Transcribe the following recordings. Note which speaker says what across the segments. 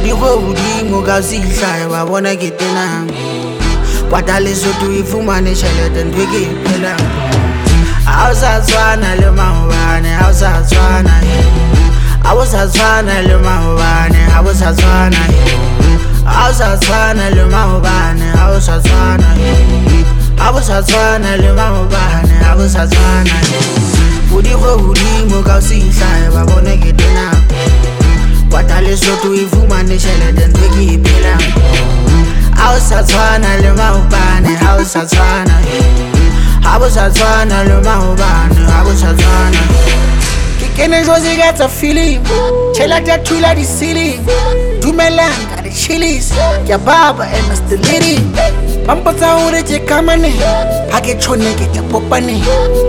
Speaker 1: Budi go budi mo ka sihla ba bona ke tena. Kwata le sotu ifumane tjhelete ntwe ke phela. Ha o sa tshwana le maobane, ha o sa tshwana. Ha o sa tshwana le maobane, ha o sa tshwana. Ha o sa tshwana le maobane, ha o sa tshwana. Ha o sa tshwana le maobane, ha o sa tshwana. Budi go budi mo ka sihla ba bona ke tena. Kwata le sotu ifumane tjhelete ntwe ke phela. Ha o sa tshwana le maobane, ha o sa tshwana. Ha o sa tshwana le maobane, ha o sa tshwana. Ke kene jozi gatsa feeling, tjhelete ya thula di ceiling. Dumelang ka di chillies, ya baba and Mr. Lady. Pampatsa hore ke kamane, ha ke tshone ke tla popane.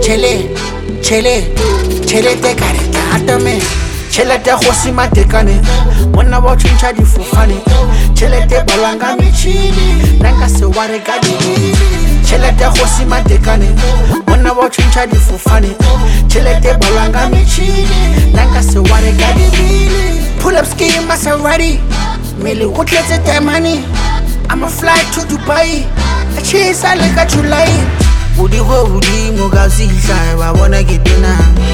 Speaker 1: Tjhelete ka re tla atame. Tjhelete go se matekane, monna ba tshintsa difofane. Tjhelete balwanga metšhini, nna ka se wa re ka dibili. Tjhelete go se matekane, monna ba tshintsa difofane. Tjhelete balwanga metšhini, nna ka se wa re ka dibili. Pull up ski in Maserati, mele go tletse temane. I'm a fly to Dubai, a chase a like a July. Budi go budi mo ka sihla ba bona ke tena.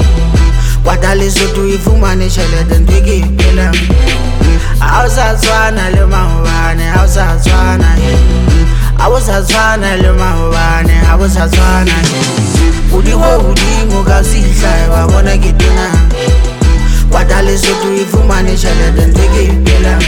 Speaker 1: Kwata le sotu ifumane tjhelete ntwe ke phela. Ha o sa tshwana le maobane, ha o sa tshwana. Ha o sa tshwana le maobane, ha o sa tshwana. Budi go budi mo ka sihla ba bona ke tena. Kwata le sotu ifumane tjhelete ntwe ke phela.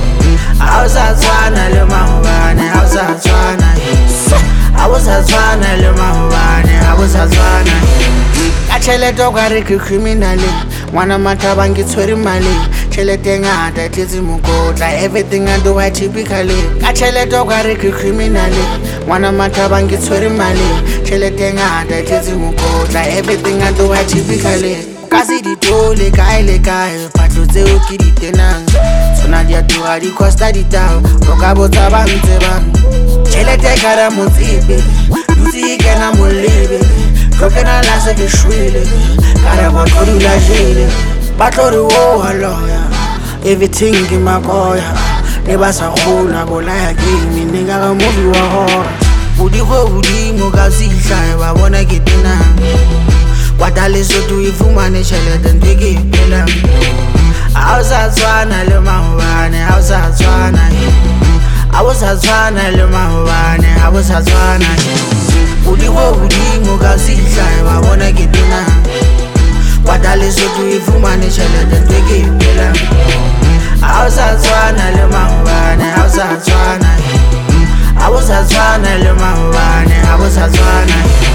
Speaker 1: Ha o sa tshwana le maobane, ha o sa tshwana. Ha o sa tshwana le maobane, ha o sa tshwana. Ka tjhelete o ka re ke criminal, ngwana Mathaba ke tshwere mali. Tjhelete ngata e tletse mokotla, everything I do I typically. Ka tjhelete o ka re ke criminal, ngwana Mathaba ke tshwere mali. Tjhelete ngata e tletse mokotla, everything I do I typically. Ka se ditole kae le kae, patlo tseo ke di tenang. Tsona di a tura di costa di tao, o ka botsa ba ntse ba. Tjhelete ka ra motsipe, dutse ke na molebe. Kokena la se ke shwele, ka re ba tlo la jele. Ba tlo re wo haloya, everything ke makoya. Le ba sa khona bolaya game, nka ga movie wa horror. Budi go budi mo ka sihla ba bona ke tena. Kwata le sotu ifumane tjhelete ntwe ke phela. Ha o sa tshwana le maobane, ha o sa tshwana. Ha o sa tshwana le maobane, ha o sa tshwana. Budi go budi mo ka sihla ba bona ke tena. Kwata le sotu ifumane tjhelete ntwe ke phela. Ha o sa tshwana le maobane, ha o sa tshwana. Ha o sa tshwana le maobane, ha o sa tshwana.